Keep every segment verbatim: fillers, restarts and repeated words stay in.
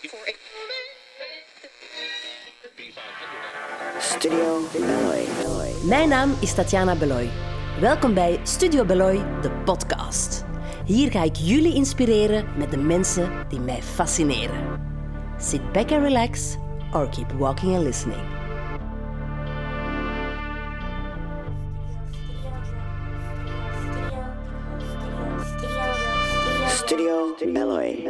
Studio Beloy. Mijn naam is Tatjana Beloy. Welkom bij Studio Beloy, de podcast. Hier ga ik jullie inspireren met de mensen die mij fascineren. Sit back and relax, or keep walking and listening. Studio Beloy.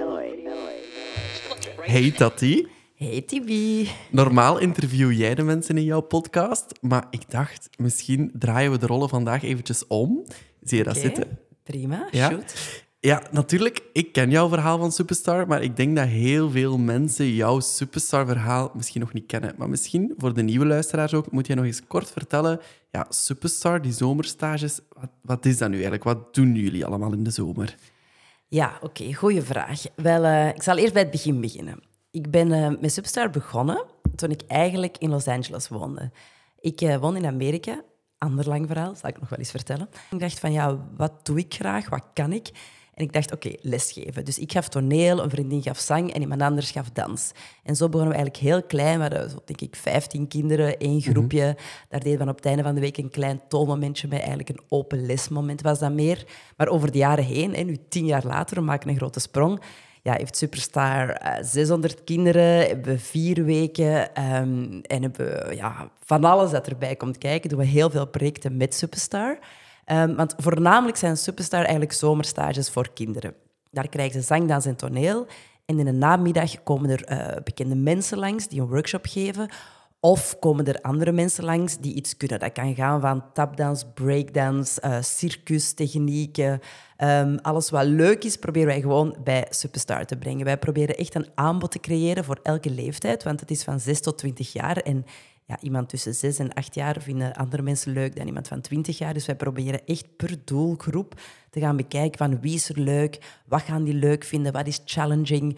Hey Tati. Hey Tibi. Normaal interview jij de mensen in jouw podcast, maar ik dacht, misschien draaien we de rollen vandaag eventjes om. Zie je dat Oké, zitten? prima, Ja? shoot. Ja, natuurlijk, ik ken jouw verhaal van Superstar, maar ik denk dat heel veel mensen jouw Superstar-verhaal misschien nog niet kennen. Maar misschien, voor de nieuwe luisteraars ook, moet je nog eens kort vertellen, ja, Superstar, die zomerstages, wat, wat is dat nu eigenlijk? Wat doen jullie allemaal in de zomer? Ja, oké, okay, goeie vraag. Wel, uh, ik zal eerst bij het begin beginnen. Ik ben uh, met Superstar begonnen toen ik eigenlijk in Los Angeles woonde. Ik uh, woon in Amerika. Ander lang verhaal, zal ik nog wel eens vertellen. Ik dacht van, ja, wat doe ik graag? Wat kan ik? En ik dacht, oké, okay, lesgeven. Dus ik gaf toneel, een vriendin gaf zang en iemand anders gaf dans. En zo begonnen we eigenlijk heel klein. We hadden, zo, denk ik, vijftien kinderen, één groepje. Mm-hmm. Daar deden we op het einde van de week een klein toonmomentje mee. Eigenlijk een open lesmoment was dat meer. Maar over de jaren heen, en nu tien jaar later, we maken een grote sprong, ja, heeft Superstar uh, zeshonderd kinderen, hebben we vier weken um, en hebben we ja, van alles dat erbij komt kijken. Doen we heel veel projecten met Superstar. Um, want voornamelijk zijn Superstar eigenlijk zomerstages voor kinderen. Daar krijgen ze zang, dans en toneel. En in de namiddag komen er uh, bekende mensen langs die een workshop geven. Of komen er andere mensen langs die iets kunnen. Dat kan gaan van tapdans, breakdance, uh, circustechnieken. Um, alles wat leuk is, proberen wij gewoon bij Superstar te brengen. Wij proberen echt een aanbod te creëren voor elke leeftijd, want het is van zes tot twintig jaar. En ja, iemand tussen zes en acht jaar vinden andere mensen leuk dan iemand van twintig jaar. Dus wij proberen echt per doelgroep te gaan bekijken van wie is er leuk, wat gaan die leuk vinden, wat is challenging.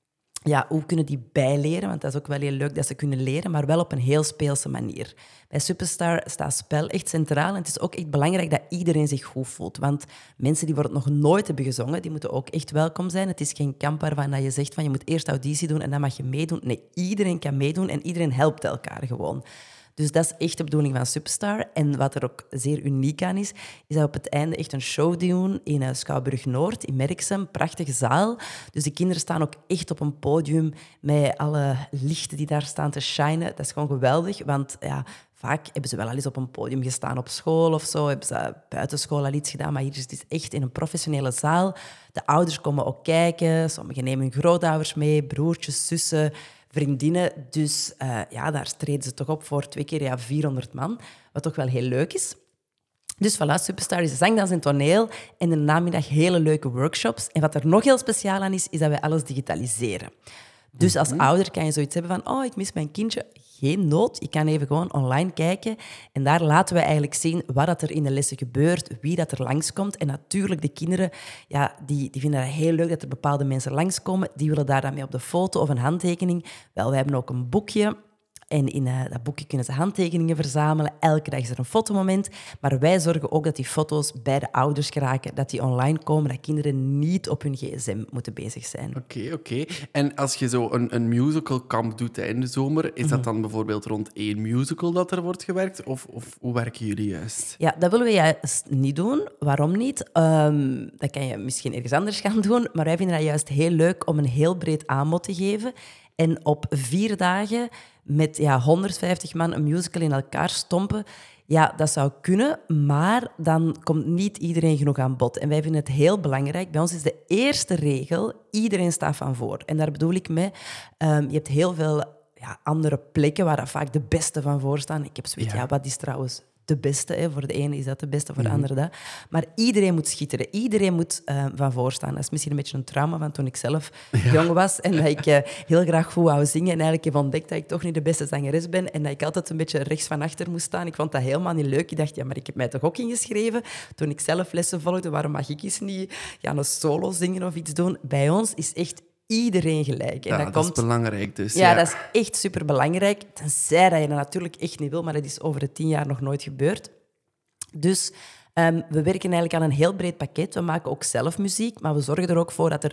Ja, hoe kunnen die bijleren? Want dat is ook wel heel leuk dat ze kunnen leren, maar wel op een heel speelse manier. Bij Superstar staat spel echt centraal en het is ook echt belangrijk dat iedereen zich goed voelt. Want mensen die voor het nog nooit hebben gezongen, die moeten ook echt welkom zijn. Het is geen kamp waarvan je zegt van je moet eerst auditie doen en dan mag je meedoen. Nee, iedereen kan meedoen en iedereen helpt elkaar gewoon. Dus dat is echt de bedoeling van Superstar. En wat er ook zeer uniek aan is, is dat we op het einde echt een show doen in uh, Schouwburg-Noord, in Merksem. Prachtige zaal. Dus de kinderen staan ook echt op een podium met alle lichten die daar staan te shinen. Dat is gewoon geweldig, want ja, vaak hebben ze wel al eens op een podium gestaan op school of zo. Hebben ze buitenschool al iets gedaan, maar hier is het echt in een professionele zaal. De ouders komen ook kijken. Sommigen nemen hun grootouders mee, broertjes, zussen, vriendinnen. Dus uh, ja, daar treden ze toch op voor twee keer ja, vierhonderd man, wat toch wel heel leuk is. Dus voilà, Superstar is zang, dans en toneel en in de namiddag hele leuke workshops. En wat er nog heel speciaal aan is, is dat wij alles digitaliseren. Dus als ouder kan je zoiets hebben van, oh, ik mis mijn kindje. Geen nood, je kan even gewoon online kijken. En daar laten we eigenlijk zien wat er in de lessen gebeurt, wie dat er langskomt. En natuurlijk, de kinderen, ja, die, die vinden het heel leuk dat er bepaalde mensen langskomen. Die willen daar dan mee op de foto of een handtekening. Wel, wij hebben ook een boekje. En in uh, dat boekje kunnen ze handtekeningen verzamelen. Elke dag is er een fotomoment. Maar wij zorgen ook dat die foto's bij de ouders geraken, dat die online komen, dat kinderen niet op hun gsm moeten bezig zijn. Oké, okay, oké. Okay. En als je zo een, een musicalkamp doet hè, in de zomer, is dat dan bijvoorbeeld rond één musical dat er wordt gewerkt? Of, of hoe werken jullie juist? Ja, dat willen we juist niet doen. Waarom niet? Um, dat kan je misschien ergens anders gaan doen. Maar wij vinden dat juist heel leuk om een heel breed aanbod te geven. En op vier dagen met ja, honderdvijftig man een musical in elkaar stompen, ja, dat zou kunnen, maar dan komt niet iedereen genoeg aan bod. En wij vinden het heel belangrijk. Bij ons is de eerste regel, iedereen staat van voor. En daar bedoel ik mee, um, je hebt heel veel ja, andere plekken waar vaak de beste van voor staan. Ik heb zoiets, ja. ja, wat is trouwens de beste? Hè? Voor de ene is dat de beste, voor de mm-hmm. andere dat. Maar iedereen moet schitteren. Iedereen moet uh, van voor staan. Dat is misschien een beetje een trauma van toen ik zelf ja. jong was en dat ik uh, heel graag goed wou zingen en eigenlijk heb ontdekt dat ik toch niet de beste zangeres ben en dat ik altijd een beetje rechts van achter moest staan. Ik vond dat helemaal niet leuk. Ik dacht, ja, maar ik heb mij toch ook ingeschreven. Toen ik zelf lessen volgde, waarom mag ik eens niet ja, een solo zingen of iets doen? Bij ons is echt iedereen gelijk. En ja, dat, dat komt... is belangrijk dus. Ja, ja, dat is echt superbelangrijk. Tenzij dat je dat natuurlijk echt niet wil, maar dat is over de tien jaar nog nooit gebeurd. Dus um, we werken eigenlijk aan een heel breed pakket. We maken ook zelf muziek, maar we zorgen er ook voor dat er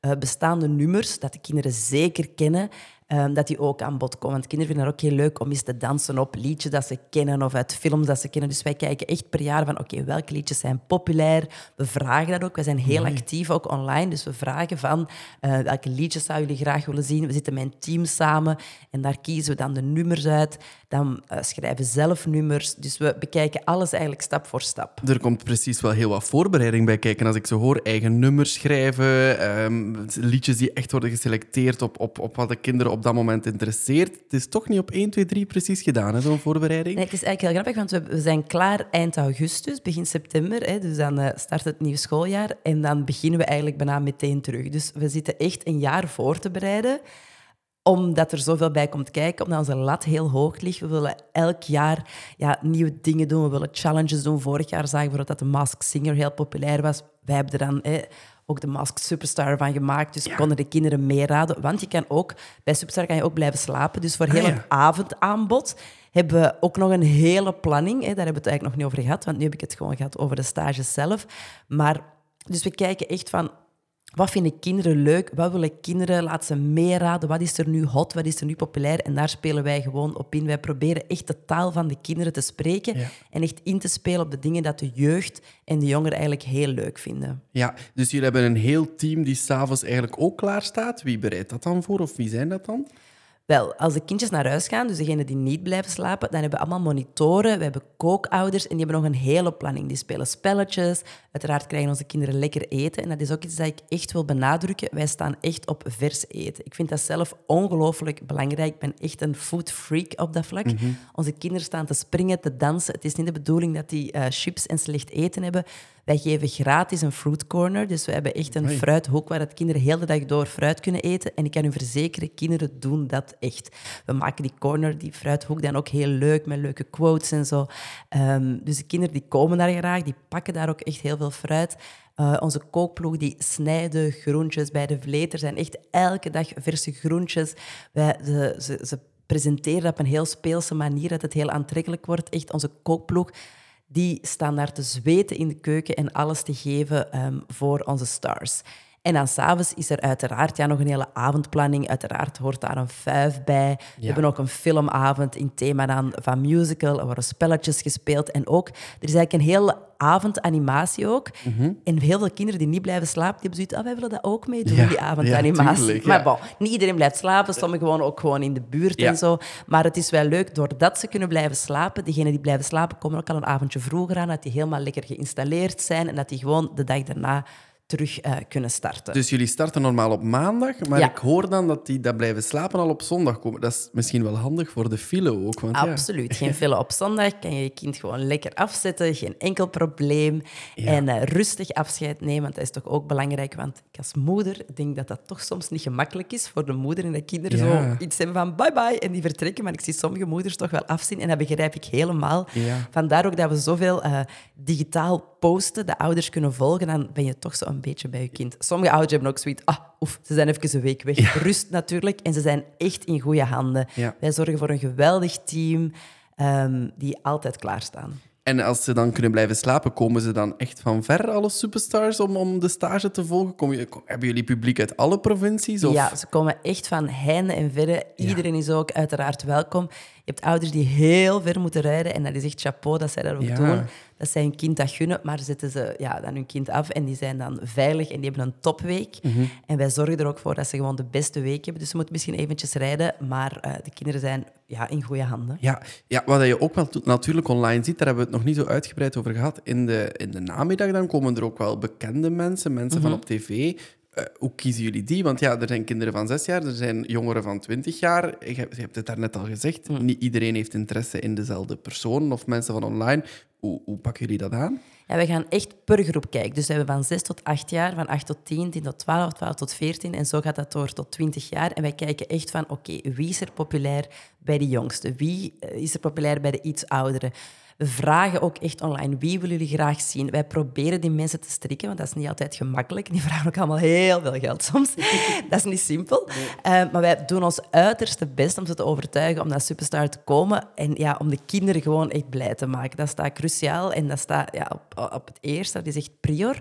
uh, bestaande nummers, dat de kinderen zeker kennen, um, dat die ook aan bod komen. Want kinderen vinden het ook heel leuk om eens te dansen op liedjes dat ze kennen of uit films dat ze kennen. Dus wij kijken echt per jaar van, oké, okay, welke liedjes zijn populair? We vragen dat ook. We zijn heel Mooi. actief, ook online. Dus we vragen van, uh, welke liedjes zouden jullie graag willen zien? We zitten met een team samen en daar kiezen we dan de nummers uit. Dan uh, schrijven zelf nummers. Dus we bekijken alles eigenlijk stap voor stap. Er komt precies wel heel wat voorbereiding bij kijken. Als ik zo hoor, eigen nummers schrijven, um, liedjes die echt worden geselecteerd op, op, op wat de kinderen op dat moment interesseert. Het is toch niet op één, twee, drie precies gedaan, hè, zo'n voorbereiding? Nee, het is eigenlijk heel grappig, want we, we zijn klaar eind augustus, begin september. Hè, dus dan uh, start het nieuwe schooljaar en dan beginnen we eigenlijk bijna meteen terug. Dus we zitten echt een jaar voor te bereiden, omdat er zoveel bij komt kijken, omdat onze lat heel hoog ligt. We willen elk jaar ja, nieuwe dingen doen. We willen challenges doen. Vorig jaar zagen we dat de Masked Singer heel populair was. Wij hebben er dan hè, ook de Masked Superstar van gemaakt. Dus ja. konden de kinderen meeraden. Want je kan ook, bij Superstar kan je ook blijven slapen. Dus voor heel ah, ja. een avondaanbod hebben we ook nog een hele planning. Hè. Daar hebben we het eigenlijk nog niet over gehad, want nu heb ik het gewoon gehad over de stages zelf. Maar, dus we kijken echt van, wat vinden kinderen leuk? Wat willen kinderen? Laat ze meeraden. Wat is er nu hot? Wat is er nu populair? En daar spelen wij gewoon op in. Wij proberen echt de taal van de kinderen te spreken ja. en echt in te spelen op de dingen dat de jeugd en de jongeren eigenlijk heel leuk vinden. Ja, dus jullie hebben een heel team die s'avonds eigenlijk ook klaar staat. Wie bereidt dat dan voor? Of wie zijn dat dan? Wel, als de kindjes naar huis gaan, dus degenen die niet blijven slapen, dan hebben we allemaal monitoren, we hebben kookouders en die hebben nog een hele planning. Die spelen spelletjes, uiteraard krijgen onze kinderen lekker eten. En dat is ook iets dat ik echt wil benadrukken. Wij staan echt op vers eten. Ik vind dat zelf ongelooflijk belangrijk. Ik ben echt een food freak op dat vlak. Mm-hmm. Onze kinderen staan te springen, te dansen. Het is niet de bedoeling dat die uh, chips en slecht eten hebben. Wij geven gratis een fruit corner. Dus we hebben echt een Hoi. fruithoek waar de kinderen heel de dag door fruit kunnen eten. En ik kan u verzekeren, kinderen doen dat echt. We maken die corner, die fruithoek, dan ook heel leuk, met leuke quotes en zo. Um, dus de kinderen die komen daar graag, die pakken daar ook echt heel veel fruit. Uh, onze kookploeg die snijden groentjes bij de vleet. Er zijn echt elke dag verse groentjes. Wij, ze, ze, ze presenteren dat op een heel speelse manier, dat het heel aantrekkelijk wordt. Echt onze kookploeg. Die staan daar te zweten in de keuken en alles te geven um, voor onze stars. En dan s'avonds is er uiteraard ja, nog een hele avondplanning. Uiteraard hoort daar een vuif bij. Ja. We hebben ook een filmavond in thema dan van musical. Er worden spelletjes gespeeld. En ook, er is eigenlijk een hele avondanimatie ook. Mm-hmm. En heel veel kinderen die niet blijven slapen, die hebben zoiets, ah, wij willen dat ook meedoen, ja, die avondanimatie. Ja, tuurlijk, ja. Maar bon, niet iedereen blijft slapen. Sommigen wonen ook gewoon in de buurt ja. en zo. Maar het is wel leuk, doordat ze kunnen blijven slapen, diegenen die blijven slapen komen ook al een avondje vroeger aan, dat die helemaal lekker geïnstalleerd zijn en dat die gewoon de dag daarna terug uh, kunnen starten. Dus jullie starten normaal op maandag, maar ja. ik hoor dan dat die dat blijven slapen al op zondag komen. Dat is misschien wel handig voor de file ook. Want Absoluut. Ja. Geen file op zondag. Kan je je kind gewoon lekker afzetten. Geen enkel probleem. Ja. En uh, rustig afscheid nemen. Want dat is toch ook belangrijk. Want ik als moeder denk dat dat toch soms niet gemakkelijk is voor de moeder en de kinderen ja. zo iets hebben van bye-bye en die vertrekken. Maar ik zie sommige moeders toch wel afzien en dat begrijp ik helemaal. Ja. Vandaar ook dat we zoveel uh, digitaal posten, de ouders kunnen volgen, dan ben je toch zo een beetje bij je kind. Sommige ouders hebben ook zoiets, ah, oef, ze zijn even een week weg. Ja. Rust natuurlijk. En ze zijn echt in goede handen. Ja. Wij zorgen voor een geweldig team um, die altijd klaarstaan. En als ze dan kunnen blijven slapen, komen ze dan echt van ver, alle superstars, om, om de stage te volgen? Kom je, kom, hebben jullie publiek uit alle provincies? Of? Ja, ze komen echt van heinde en verre. Iedereen ja. is ook uiteraard welkom. Je hebt ouders die heel ver moeten rijden en dat is echt chapeau dat zij dat ook ja. doen. Dat zij hun kind dat gunnen, maar zetten ze ja, dan hun kind af en die zijn dan veilig en die hebben een topweek. Mm-hmm. En wij zorgen er ook voor dat ze gewoon de beste week hebben. Dus ze moeten misschien eventjes rijden, maar uh, de kinderen zijn ja, in goede handen. Ja, ja, wat je ook wel t- natuurlijk online ziet, daar hebben we het nog niet zo uitgebreid over gehad. In de, in de namiddag dan komen er ook wel bekende mensen, mensen mm-hmm. van op tv. Uh, hoe kiezen jullie die? Want ja, er zijn kinderen van zes jaar, er zijn jongeren van twintig jaar. Je hebt, je hebt het daarnet al gezegd. Mm. Niet iedereen heeft interesse in dezelfde personen of mensen van online. Hoe, hoe pakken jullie dat aan? Ja, we gaan echt per groep kijken. Dus we hebben van zes tot acht jaar, van acht tot tien, tien tot twaalf, twaalf tot veertien. En zo gaat dat door tot twintig jaar. En wij kijken echt van, oké, okay, wie is er populair bij de jongsten? Wie is er populair bij de iets ouderen? We vragen ook echt online, wie willen jullie graag zien? Wij proberen die mensen te strikken, want dat is niet altijd gemakkelijk. Die vragen ook allemaal heel veel geld soms. Dat is niet simpel. Nee. Uh, maar wij doen ons uiterste best om ze te overtuigen om naar Superstar te komen. En ja, om de kinderen gewoon echt blij te maken. Dat staat cruciaal en dat staat ja, op, op het eerste. Dat is echt prior.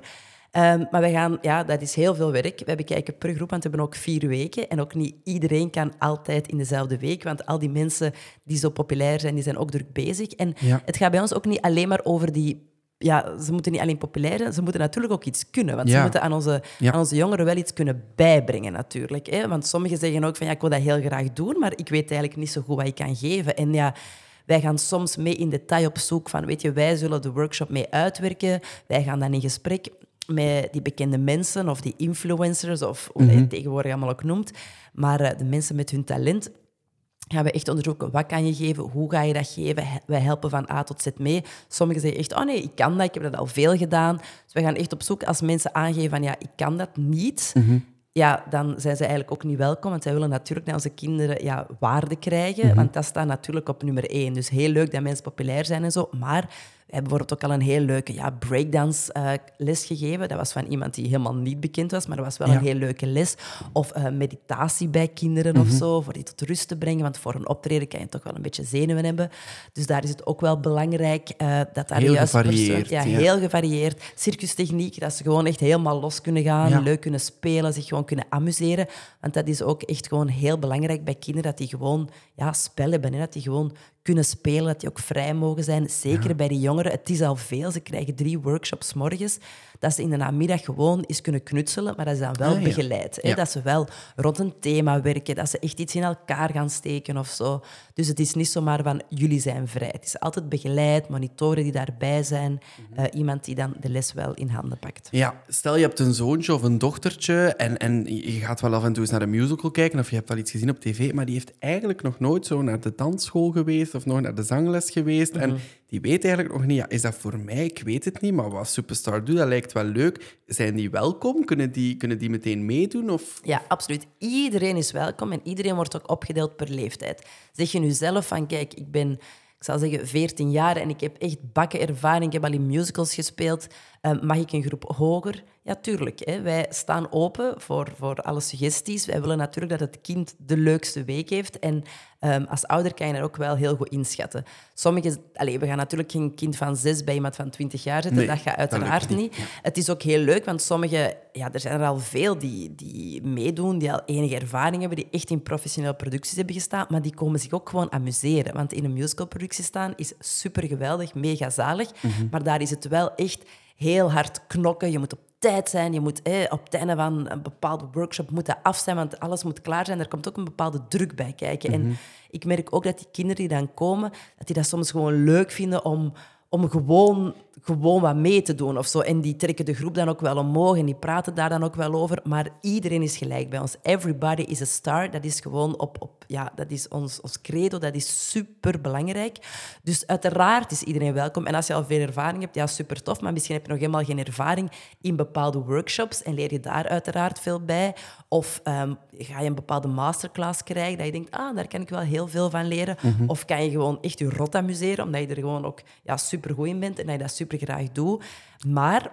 Um, maar we gaan, ja, dat is heel veel werk. We hebben kijken per groep, want we hebben ook vier weken. En ook niet iedereen kan altijd in dezelfde week, want al die mensen die zo populair zijn, die zijn ook druk bezig. En Ja. het gaat bij ons ook niet alleen maar over die... Ja, ze moeten niet alleen populair zijn, ze moeten natuurlijk ook iets kunnen. Want Ja. ze moeten aan onze, Ja. aan onze jongeren wel iets kunnen bijbrengen, natuurlijk. Hè? Want sommigen zeggen ook van, ja, ik wil dat heel graag doen, maar ik weet eigenlijk niet zo goed wat ik kan geven. En ja... Wij gaan soms mee in detail op zoek van, weet je, wij zullen de workshop mee uitwerken. Wij gaan dan in gesprek met die bekende mensen of die influencers of hoe mm-hmm. je het tegenwoordig allemaal ook noemt. Maar uh, de mensen met hun talent gaan we echt onderzoeken. Wat kan je geven? Hoe ga je dat geven? Wij helpen van A tot Z mee. Sommigen zeggen echt, oh nee, ik kan dat. Ik heb dat al veel gedaan. Dus we gaan echt op zoek als mensen aangeven van, ja, ik kan dat niet. Mm-hmm. Ja, dan zijn ze eigenlijk ook niet welkom. Want zij willen natuurlijk naar onze kinderen ja, waarde krijgen. Mm-hmm. Want dat staat natuurlijk op nummer één. Dus heel leuk dat mensen populair zijn en zo. Maar we hebben bijvoorbeeld ook al een heel leuke ja, breakdance uh, les gegeven. Dat was van iemand die helemaal niet bekend was, maar dat was wel ja. een heel leuke les. Of uh, meditatie bij kinderen mm-hmm. of zo, voor die tot rust te brengen. Want voor een optreden kan je toch wel een beetje zenuwen hebben. Dus daar is het ook wel belangrijk uh, dat daar heel juist gevarieerd. Ja, ja, heel gevarieerd. Circustechniek, dat ze gewoon echt helemaal los kunnen gaan, ja. leuk kunnen spelen, zich gewoon kunnen amuseren. Want dat is ook echt gewoon heel belangrijk bij kinderen, dat die gewoon ja, spel hebben, hè, dat die gewoon kunnen spelen, dat die ook vrij mogen zijn. Zeker ja. bij die jongeren. Het is al veel. Ze krijgen drie workshops 's morgens. Dat ze in de namiddag gewoon eens kunnen knutselen, maar dat is dan wel ah, begeleid. Ja. Hè? Ja. Dat ze wel rond een thema werken, dat ze echt iets in elkaar gaan steken of zo. Dus het is niet zomaar van, jullie zijn vrij. Het is altijd begeleid, monitoren die daarbij zijn, mm-hmm. uh, iemand die dan de les wel in handen pakt. Ja, stel je hebt een zoontje of een dochtertje en, en je gaat wel af en toe eens naar een musical kijken of je hebt al iets gezien op tv, maar die heeft eigenlijk nog nooit zo naar de dansschool geweest of nog naar de zangles geweest. Mm-hmm. En die weet eigenlijk nog niet, ja, is dat voor mij? Ik weet het niet, maar wat Superstar doet, dat lijkt wel leuk. Zijn die welkom? Kunnen die, kunnen die meteen meedoen? Of? Ja, absoluut. Iedereen is welkom en iedereen wordt ook opgedeeld per leeftijd. Zeg je nu zelf van, kijk, ik ben, ik zal zeggen, veertien jaar en ik heb echt bakken ervaring, ik heb al in musicals gespeeld, uh, mag ik een groep hoger? Ja, tuurlijk. Hè. Wij staan open voor, voor alle suggesties. Wij willen natuurlijk dat het kind de leukste week heeft. En um, als ouder kan je dat ook wel heel goed inschatten. Sommige, allez, we gaan natuurlijk geen kind van zes bij iemand van twintig jaar zetten. Nee, dat gaat uiteraard dat niet. niet. Ja. Het is ook heel leuk, want sommige... Ja, er zijn er al veel die, die meedoen, die al enige ervaring hebben, die echt in professionele producties hebben gestaan, maar die komen zich ook gewoon amuseren. Want in een musicalproductie staan is super geweldig, mega zalig. Mm-hmm. Maar daar is het wel echt heel hard knokken. Je moet op tijd zijn. Je moet eh, op het einde van een bepaalde workshop moet dat af zijn, want alles moet klaar zijn. Er komt ook een bepaalde druk bij kijken. Mm-hmm. En ik merk ook dat die kinderen die dan komen, dat die dat soms gewoon leuk vinden om, om gewoon, gewoon wat mee te doen of zo. En die trekken de groep dan ook wel omhoog en die praten daar dan ook wel over. Maar iedereen is gelijk bij ons. Everybody is a star. Dat is gewoon op... op ja, dat is ons, ons credo. Dat is super belangrijk. Dus uiteraard is iedereen welkom. En als je al veel ervaring hebt, ja, super tof. Maar misschien heb je nog helemaal geen ervaring in bepaalde workshops en leer je daar uiteraard veel bij. Of um, ga je een bepaalde masterclass krijgen dat je denkt, ah, daar kan ik wel heel veel van leren. Mm-hmm. Of kan je gewoon echt je rot amuseren, omdat je er gewoon ook ja, super goed in bent en dat je dat super graag doet. Maar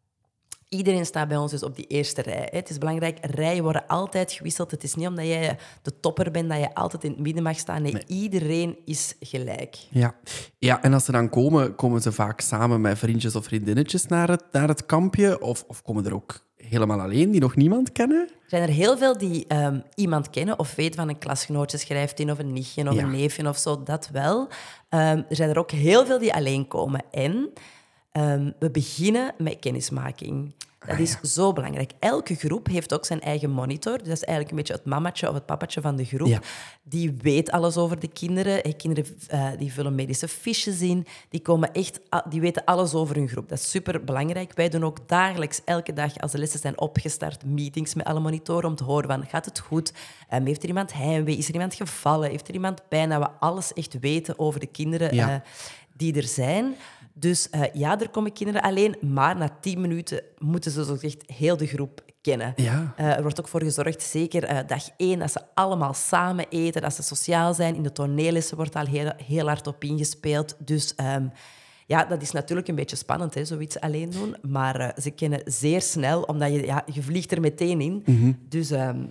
iedereen staat bij ons dus op die eerste rij. Het is belangrijk, rijen worden altijd gewisseld. Het is niet omdat jij de topper bent dat je altijd in het midden mag staan. Nee, nee. Iedereen is gelijk. Ja. ja, en als ze dan komen, komen ze vaak samen met vriendjes of vriendinnetjes naar het, naar het kampje? Of, of komen er ook helemaal alleen, die nog niemand kennen? Er zijn er heel veel die um, iemand kennen of weten van een klasgenootje schrijft in, of een nichtje of ja. een neefje of zo, dat wel. Um, er zijn er ook heel veel die alleen komen. En um, we beginnen met kennismaking. Dat is zo belangrijk. Elke groep heeft ook zijn eigen monitor. Dus dat is eigenlijk een beetje het mamatje of het papatje van de groep. Ja. Die weet alles over de kinderen. Kinderen uh, die vullen medische fiches in. Die, komen echt, die weten alles over hun groep. Dat is super belangrijk. Wij doen ook dagelijks, elke dag, als de lessen zijn opgestart, meetings met alle monitoren om te horen van, gaat het goed? Um, heeft er iemand heimwee? Is er iemand gevallen? Heeft er iemand pijn? Dat we alles echt weten over de kinderen ja. uh, die er zijn. Dus uh, ja, er komen kinderen alleen, maar na tien minuten moeten ze zo echt heel de groep kennen. Ja. Uh, er wordt ook voor gezorgd, zeker uh, dag één, dat ze allemaal samen eten, dat ze sociaal zijn. In de toneellessen wordt al heel, heel hard op ingespeeld. Dus um, ja, dat is natuurlijk een beetje spannend, hè, zoiets alleen doen. Maar uh, ze kennen zeer snel, omdat je, ja, je vliegt er meteen in. Mm-hmm. Dus... Um, Ze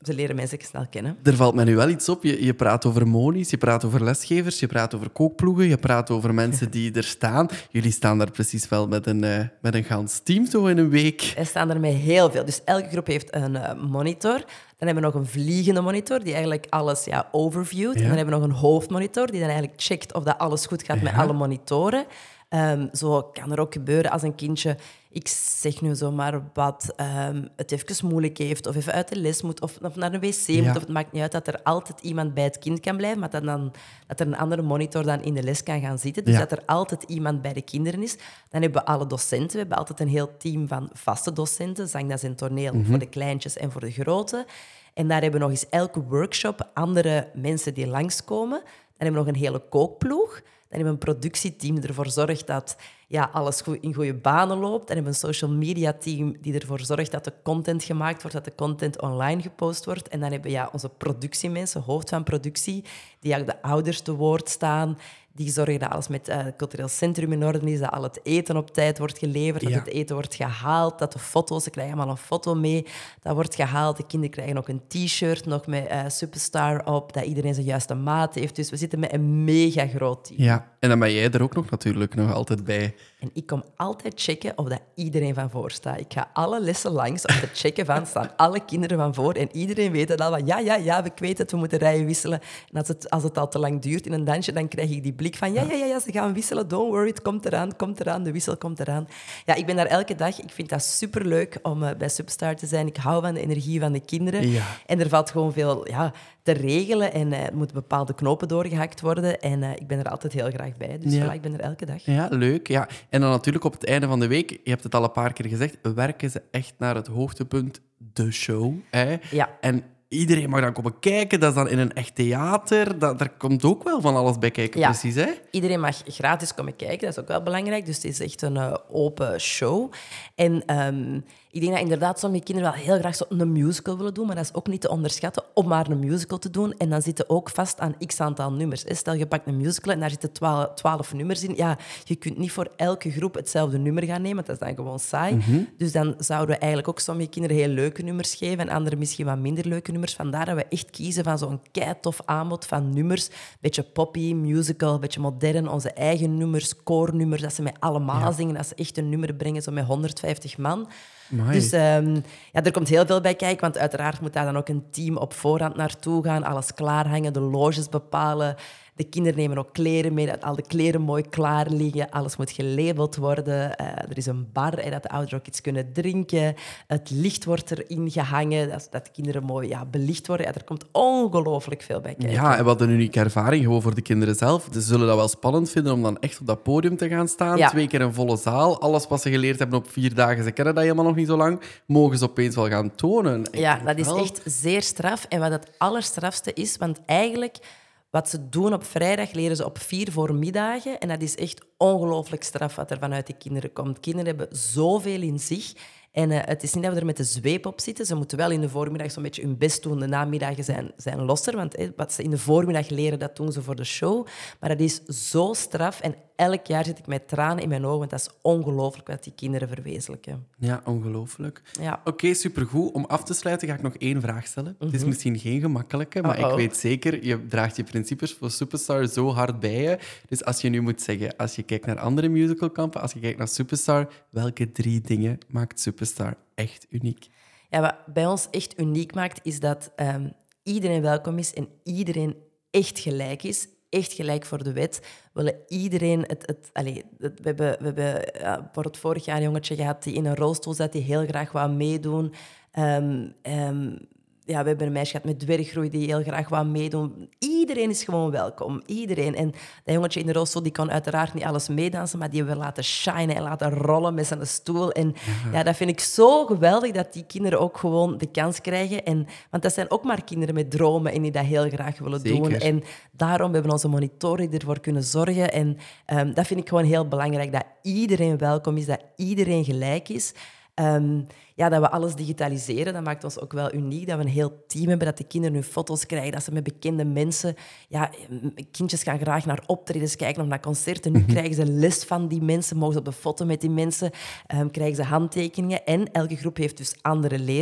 ze leren mensen snel kennen. Er valt mij nu wel iets op. Je, je praat over monies, je praat over lesgevers, je praat over kookploegen, je praat over mensen die er staan. Jullie staan daar precies wel met een, uh, met een gans team zo in een week. Wij staan er met heel veel. Dus elke groep heeft een uh, monitor. Dan hebben we nog een vliegende monitor die eigenlijk alles ja, overviewt. Ja. En dan hebben we nog een hoofdmonitor die dan eigenlijk checkt of dat alles goed gaat ja. met alle monitoren. Um, zo kan er ook gebeuren als een kindje, ik zeg nu zomaar wat, um, het even moeilijk heeft of even uit de les moet of, of naar een wc ja. moet. Of het maakt niet uit dat er altijd iemand bij het kind kan blijven, maar dat, dan, dat er een andere monitor dan in de les kan gaan zitten. Dus ja. dat er altijd iemand bij de kinderen is. Dan hebben we alle docenten. We hebben altijd een heel team van vaste docenten, zangles en toneel, mm-hmm. voor de kleintjes en voor de grote. En daar hebben we nog eens elke workshop andere mensen die langskomen. Dan hebben we nog een hele kookploeg. Dan hebben we een productieteam die ervoor zorgt dat ja, alles goed in goede banen loopt. Dan hebben we een social media team die ervoor zorgt dat de content gemaakt wordt, dat de content online gepost wordt. En dan hebben we ja, onze productiemensen, hoofd van productie, die ook de ouders te woord staan. Die zorgen dat alles met het uh, cultureel centrum in orde is, dat al het eten op tijd wordt geleverd, ja. dat het eten wordt gehaald, dat de foto's, ze krijgen allemaal een foto mee, dat wordt gehaald. De kinderen krijgen ook een t-shirt nog met uh, Superstar op, dat iedereen zijn juiste maat heeft. Dus we zitten met een mega groot team. Ja, en dan ben jij er ook nog natuurlijk nog altijd bij. En ik kom altijd checken of dat iedereen van voor staat. Ik ga alle lessen langs om te checken van, staan alle kinderen van voor? En iedereen weet het al van, ja, ja, ja, ik weet het, we moeten rijen wisselen. En als het, als het al te lang duurt in een dansje, dan krijg ik die blik van, ja, ja, ja, ja, ze gaan wisselen, don't worry, het komt eraan, komt eraan, de wissel komt eraan. Ja, ik ben daar elke dag. Ik vind dat superleuk om uh, bij Superstar te zijn. Ik hou van de energie van de kinderen. Ja. En er valt gewoon veel ja, te regelen en uh, er moeten bepaalde knopen doorgehakt worden. En uh, ik ben er altijd heel graag bij. Dus ja. voilà, ik ben er elke dag. Ja, leuk. Ja. En dan natuurlijk op het einde van de week, je hebt het al een paar keer gezegd, werken ze echt naar het hoogtepunt, de show. Hè? Ja. En iedereen mag dan komen kijken. Dat is dan in een echt theater. Dat, daar komt ook wel van alles bij kijken, ja. precies. Hè? Iedereen mag gratis komen kijken. Dat is ook wel belangrijk. Dus het is echt een uh, open show. En um, ik denk dat inderdaad sommige kinderen wel heel graag zo een musical willen doen, maar dat is ook niet te onderschatten om maar een musical te doen. En dan zitten ook vast aan x aantal nummers. Stel, je pakt een musical en daar zitten twaalf nummers in. Ja, je kunt niet voor elke groep hetzelfde nummer gaan nemen. Dat is dan gewoon saai. Mm-hmm. Dus dan zouden we eigenlijk ook sommige kinderen heel leuke nummers geven en anderen misschien wat minder leuke nummers. Vandaar dat we echt kiezen van zo'n keitof aanbod van nummers. Beetje poppy, musical, beetje modern. Onze eigen nummers, koornummers, dat ze met allemaal ja. zingen. Dat ze echt een nummer brengen zo met honderdvijftig man. Amai. Dus um, ja, er komt heel veel bij kijken, want uiteraard moet daar dan ook een team op voorhand naartoe gaan, alles klaarhangen, de loges bepalen. De kinderen nemen ook kleren mee, dat al de kleren mooi klaar liggen. Alles moet gelabeld worden. Uh, er is een bar, hè, dat de ouderen ook iets kunnen drinken. Het licht wordt erin gehangen, dat, dat de kinderen mooi ja, belicht worden. Ja, er komt ongelooflijk veel bij kijken. Ja, en wat een unieke ervaring gewoon voor de kinderen zelf. Ze zullen dat wel spannend vinden om dan echt op dat podium te gaan staan. Ja. Twee keer een volle zaal. Alles wat ze geleerd hebben op vier dagen, ze kennen dat helemaal nog niet zo lang, mogen ze opeens wel gaan tonen. Ik ja, dat is wel... echt zeer straf. En wat het allerstrafste is, want eigenlijk... Wat ze doen op vrijdag, leren ze op vier voormiddagen. En dat is echt ongelooflijk straf wat er vanuit de kinderen komt. Kinderen hebben zoveel in zich. En uh, het is niet dat we er met de zweep op zitten. Ze moeten wel in de voormiddag zo'n beetje hun best doen. De namiddagen zijn, zijn losser. Want hey, wat ze in de voormiddag leren, dat doen ze voor de show. Maar dat is zo straf. En elk jaar zit ik met tranen in mijn ogen. Want dat is ongelooflijk wat die kinderen verwezenlijken. Ja, ongelooflijk. Ja. Oké, okay, supergoed. Om af te sluiten ga ik nog één vraag stellen. Mm-hmm. Het is misschien geen gemakkelijke, maar Uh-oh. ik weet zeker, je draagt je principes voor Superstar zo hard bij je. Dus als je nu moet zeggen, als je kijkt naar andere musicalkampen, als je kijkt naar Superstar, welke drie dingen maakt Superstar echt uniek? Ja, wat bij ons echt uniek maakt, is dat um, iedereen welkom is en iedereen echt gelijk is. Echt gelijk voor de wet. We willen iedereen... Het, het, allez, het, we hebben, we hebben ja, voor het vorig jaar een jongetje gehad die in een rolstoel zat, die heel graag wou meedoen. Um, um, ja, we hebben een meisje gehad met dwerggroei die heel graag wou meedoen. Iedereen is gewoon welkom. Iedereen. En dat jongetje in de rolstoel die kon uiteraard niet alles meedansen, maar die hebben we laten shinen en laten rollen met zijn stoel. En ja. ja, dat vind ik zo geweldig, dat die kinderen ook gewoon de kans krijgen. En, want dat zijn ook maar kinderen met dromen en die dat heel graag willen Zeker. doen. En daarom hebben we onze monitoren die ervoor kunnen zorgen. En um, dat vind ik gewoon heel belangrijk, dat iedereen welkom is, dat iedereen gelijk is. Um, ja, dat we alles digitaliseren, dat maakt ons ook wel uniek. Dat we een heel team hebben, dat de kinderen hun foto's krijgen, dat ze met bekende mensen... Ja, kindjes gaan graag naar optredens kijken of naar concerten. Nu mm-hmm. krijgen ze les van die mensen, mogen ze op de foto met die mensen, um, krijgen ze handtekeningen. En elke groep heeft dus andere leer...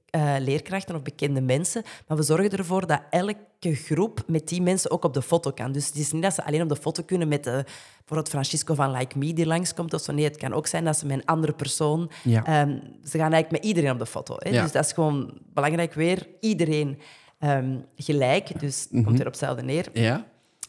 uh, leerkrachten of bekende mensen. Maar we zorgen ervoor dat elke groep met die mensen ook op de foto kan. Dus het is niet dat ze alleen op de foto kunnen met uh, bijvoorbeeld Francisco van Like Me die langskomt of zo. Nee, het kan ook zijn dat ze met een andere persoon... Ja. Um, ze gaan eigenlijk met iedereen op de foto. Hè? Ja. Dus dat is gewoon belangrijk weer. Iedereen um, gelijk. Dus het Mm-hmm. komt weer op hetzelfde neer. Ja?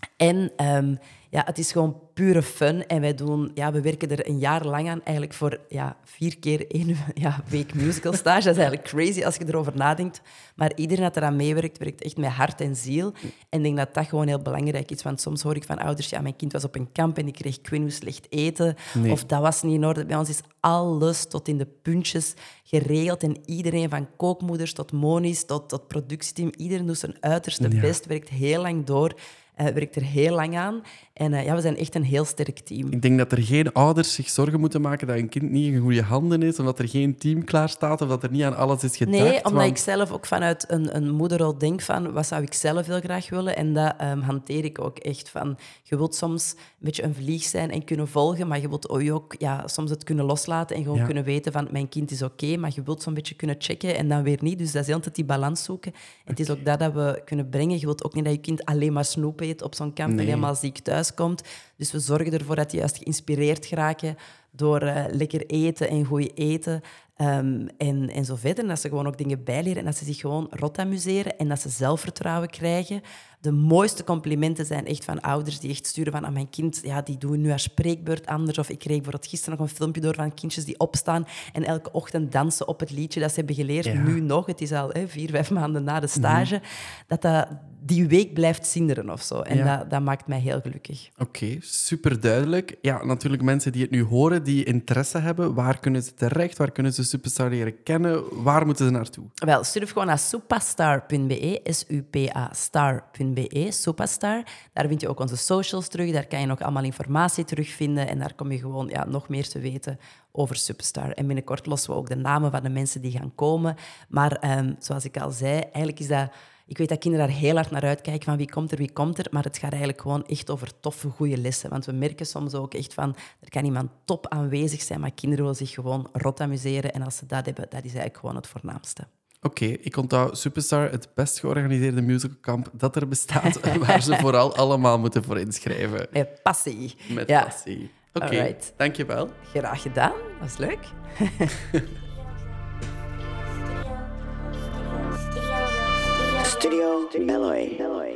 En um, ja, het is gewoon pure fun. En wij doen, ja, we werken er een jaar lang aan, eigenlijk voor ja, vier keer één ja, week musical stage. Dat is eigenlijk crazy als je erover nadenkt. Maar iedereen dat eraan meewerkt, werkt echt met hart en ziel. En ik denk dat dat gewoon heel belangrijk is. Want soms hoor ik van ouders, ja, mijn kind was op een kamp en ik kreeg ik weet niet hoe slecht eten. Nee. Of dat was niet in orde. Bij ons is alles tot in de puntjes geregeld. En iedereen, van kookmoeders tot monies, tot, tot productieteam, iedereen doet zijn uiterste Ja. best, werkt heel lang door. Uh, werkt er heel lang aan. En uh, ja, we zijn echt een heel sterk team. Ik denk dat er geen ouders zich zorgen moeten maken dat hun kind niet in goede handen is, omdat er geen team klaar staat of dat er niet aan alles is gedacht. Nee, omdat want... ik zelf ook vanuit een, een moederrol denk van wat zou ik zelf heel graag willen. En dat um, hanteer ik ook echt van. Je wilt soms een beetje een vlieg zijn en kunnen volgen, maar je wilt ook ja, soms het kunnen loslaten en gewoon Ja. kunnen weten van mijn kind is oké, okay, maar je wilt zo'n beetje kunnen checken en dan weer niet. Dus dat is altijd die balans zoeken. En het is ook dat dat we kunnen brengen. Je wilt ook niet dat je kind alleen maar snoep eet op zo'n kamp Nee. en helemaal ziek thuis komt. Dus we zorgen ervoor dat die juist geïnspireerd geraken door uh, lekker eten en goed eten. Um, en, en zo verder. En dat ze gewoon ook dingen bijleren en dat ze zich gewoon rot amuseren en dat ze zelfvertrouwen krijgen. De mooiste complimenten zijn echt van ouders die echt sturen van ah, mijn kind, ja, die doen nu haar spreekbeurt anders. Of ik kreeg bijvoorbeeld gisteren nog een filmpje door van kindjes die opstaan en elke ochtend dansen op het liedje dat ze hebben geleerd. Ja. Nu nog, het is al hè, vier, vijf maanden na de stage. Mm-hmm. Dat dat die week blijft zinderen of zo. En Ja. dat, dat maakt mij heel gelukkig. Oké, okay, super duidelijk. Ja, natuurlijk mensen die het nu horen, die interesse hebben, waar kunnen ze terecht? Waar kunnen ze Supastar leren kennen? Waar moeten ze naartoe? Wel, surf gewoon naar supastar punt be, S U P A star punt be, Supastar. Daar vind je ook onze socials terug. Daar kan je nog allemaal informatie terugvinden. En daar kom je gewoon ja, nog meer te weten over Supastar. En binnenkort lossen we ook de namen van de mensen die gaan komen. Maar um, zoals ik al zei, eigenlijk is dat... Ik weet dat kinderen daar heel hard naar uitkijken, van wie komt er, wie komt er. Maar het gaat eigenlijk gewoon echt over toffe, goede lessen. Want we merken soms ook echt van, er kan iemand top aanwezig zijn, maar kinderen willen zich gewoon rot amuseren. En als ze dat hebben, dat is eigenlijk gewoon het voornaamste. Oké, okay, ik onthoud Supastar, het best georganiseerde musicalkamp dat er bestaat, waar ze vooral allemaal moeten voor inschrijven. Met passie. Met ja. passie. Oké, okay, dankjewel. Graag gedaan, dat was leuk. Studio Alloy.